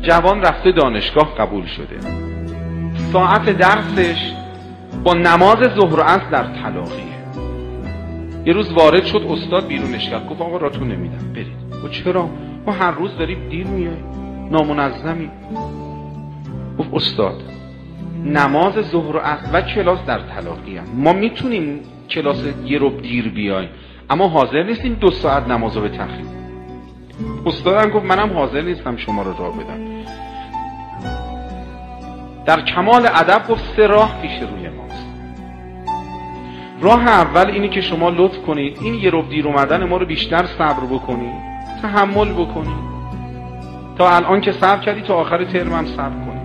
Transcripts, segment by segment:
جوان رفته دانشگاه قبول شده، ساعت درسش با نماز ظهر و عصر در تلاقیه. یه روز وارد شد، استاد بیرونش کرد، گفت آقا راتون نمیدم برید. و چرا؟ ما هر روز داریم دیر میای، نامنظمی. گفت استاد نماز ظهر و عصر و کلاس در تلاقی هم. ما میتونیم کلاس یه رو دیر بیایم اما حاضر نیستیم 2 ساعت نماز رو به تأخیر. استادم گفت منم حاضر نیستم شما رو راه بدم. در کمال ادب گفت 3 راه پیش روی ماست. راه اول اینی که شما لطف کنید این یه رو دیر اومدن ما رو بیشتر صبر بکنید، تحمل بکنید، تا الان که صبر کردی تا آخر ترم هم صبر کنید.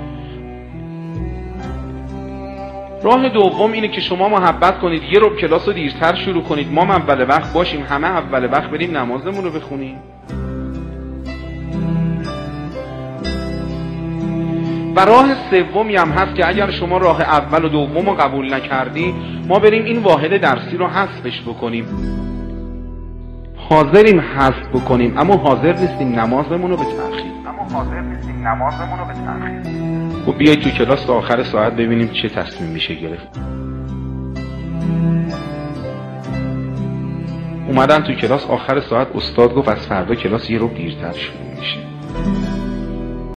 راه دوم اینه که شما محبت کنید یه رو کلاس رو دیرتر شروع کنید، ما اول وقت باشیم، همه اول وقت بریم نمازمون رو بخونیم. و راه سومی هم هست که اگر شما راه اول و دوم رو قبول نکردی ما بریم این واحد درسی رو حذفش بکنیم. حاضریم حذف بکنیم اما حاضر نیستیم نمازمون رو به تأخیر. خب بیای تو کلاس تا آخر ساعت ببینیم چه تصمیم میشه گرفت. اومدن تو کلاس، آخر ساعت استاد گفت از فردا کلاس یه رو دیرتر شروع میشه.